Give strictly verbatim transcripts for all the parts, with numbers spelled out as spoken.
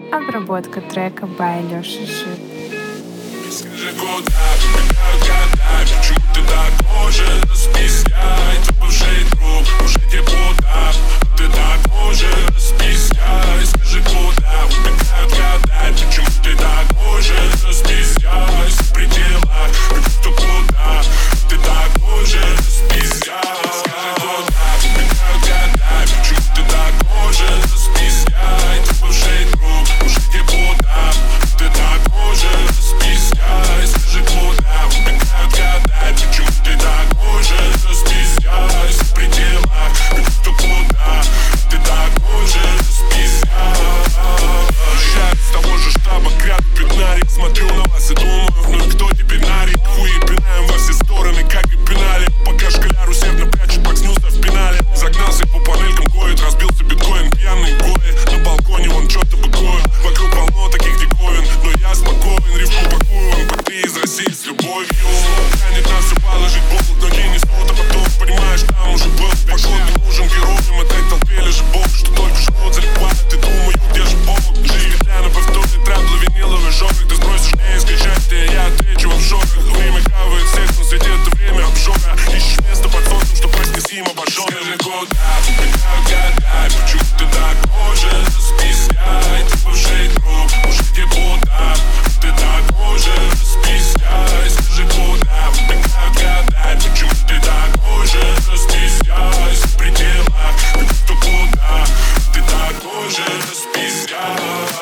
Обработка трека by Леша Шип. Скажи, куда убегают года? Почему ты такой же? Расписяй, твой бывший друг уже депутат. Ты такой же, расписяй. Скажи, куда убегают года? Почему ты такой же? Расписяй, в пределах. Кто куда? Ты такой же, расписяй. Скажи, куда убегают года? Почему ты такой же? Расписяй, твой бывший друг уже депутат. Ты такой же, расписяй. Скажи, куда убегают года? Почему ты такой же? Расписяй, в пределах. Кто куда? Ты такой же, расписяй. Шарик с того же штаба, крят пятнарик. Смотрю на вас и думаю, ну и кто теперь нарик? Хуи пинаем во все стороны, как и пинали. Пока школяр усердно прячет бокснуса в пенале. Загнался по панелькам, гоет, разбился биткоин. Пьяный гоет, на балконе вон что-то быкует. Вокруг полно таких диковин, но я спокоен. Рифму пакую, эм пэ три из России с любовью. Тянет нас все положить болт, ноги несут, а потом понимаешь, там уже был. Погода нужен героям, этой толпе лежит бог, что только жрут, залипает и думаю, где же бог. Жизнь для на повторный трабл, виниловый жорик. Ты сбросишь мне и скачать, и я отвечу в обжорах. Время кавает всех, но среди это время обжора. Ищешь место под солнцем, что проснись им обожжен. Скажи, куда убегают года? Почему ты такой же? Расписяй, ты бывший друг уже депутат. Ты такой же, расписяй. Скажи, куда убегают года? Почему ты такой же? Расписяй, в пределах. Кто куда? Ты такой же, расписяй.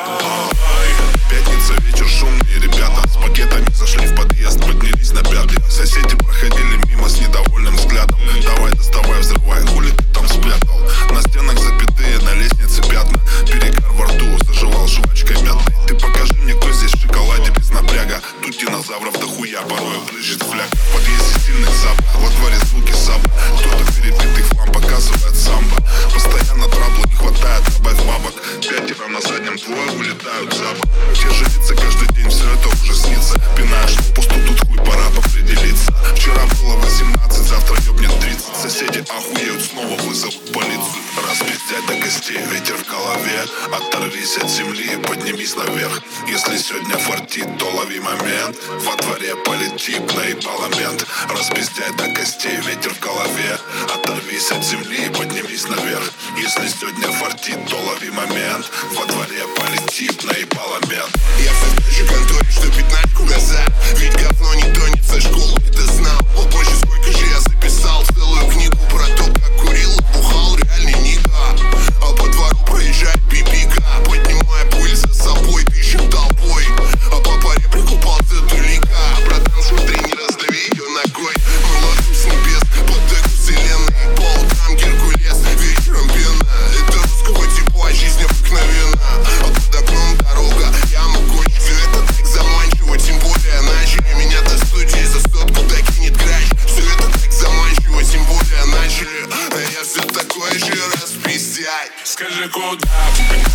Пятница, вечер шумный, ребята с пакетами зашли в подъезд, поднялись на пятый. Соседи проходили мимо с недовольным взглядом. Давай, доставай, взрывай, хули ты там спрятал? На стенах запятые, на лестнице пятна. Перегар во рту, заживал жвачкой мятной. Ты покажи мне, кто здесь в шоколаде без напряга. Тут динозавров дохуя, порой брызжет фляга. В подъезде сильный запах, во дворе звуки саба. Кто-то перебитый хлам показывает самбо. Постоянно трабла не хватает, добавь бабок. Пятеро на заднем, двое улетают за бок. Те же лица каждый день, все это уже снится. Пинаешь в пусту, тут хуй, пора определиться. Вчера было восемнадцать, завтра ёбнет тридцать. Соседи охуеют, снова вызовут полицию. Распиздять до костей, ветер в голове. Оторвись от земли и поднимись наверх. Если сегодня фартит, то лови момент. Во дворе политик, наебало мент. Распиздять до костей, ветер в голове. Оторвись от земли и поднимись наверх. Если сегодня фартит, то лови момент. Во дворе политик, наебало мент. Я все в той же конторе, что пятнашку глаза. Ведь говно не тонет со школы, это знал. О боже, сколько же я записал целую книгу про то, как курил и бухал реальный нига. А по двору проезжает пипика, поднимая пыль за собой, дышим толпой. А папа прикупал цитулика. Братан, смотри, не раздави ее ногой. Мы ложим с небес под эку вселенной. По утрам Геркулес, вечером пена. Это русского типа, жизнь обыкновенна. А под окном дорога, я могу. Все это так заманчиво, тем более начали. Меня до студии за сотку докинет грач. Все это так заманчиво, тем более начали. А я все такой же, расписяй. Скажи, куда